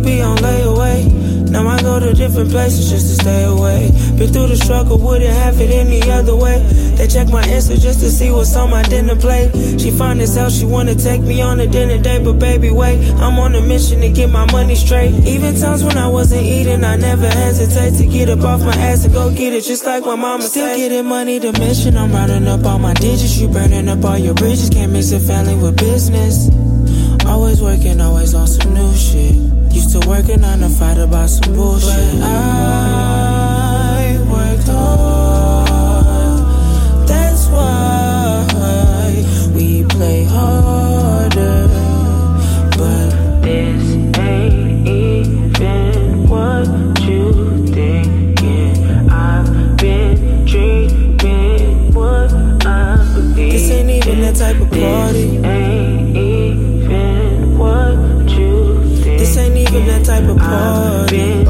be on layaway. Now I go to different places just to stay away. Been through the struggle, wouldn't have it any other way. They check my Insta just to see what's on my dinner plate. She find this out, she wanna take me on a dinner date. But baby, wait, I'm on a mission to get my money straight. Even times when I wasn't eating, I never hesitate to get up off my ass and go get it, just like my mama said. Still getting money, the mission, I'm rounding up all my digits. You burning up all your bridges, can't mix a family with business. Always working, always on some new shit. Used to working 9 to 5 about some bullshit. But I worked hard. That's why we play harder. But this ain't even what you thinking. I've been dreaming what I believe. This ain't even that type of party. That type of party.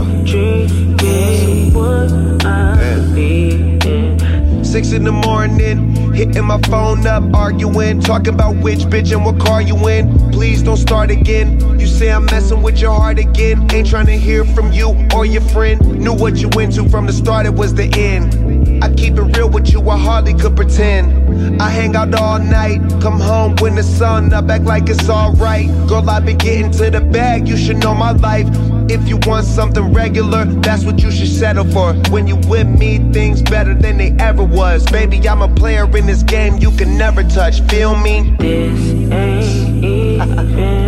What I believe in. 6 in the morning, hitting my phone up, arguing, talking about which bitch and what car you in. Please don't start again. You say I'm messing with your heart again. Ain't trying to hear from you or your friend. Knew what you went to from the start, it was the end. I keep it real with you, I hardly could pretend. I hang out all night, come home when the sun up, act like it's alright. Girl, I've been getting to the bag, you should know my life. If you want something regular, that's what you should settle for. When you with me, things better than they ever was. Baby, I'm a player in this game you can never touch, feel me? This ain't even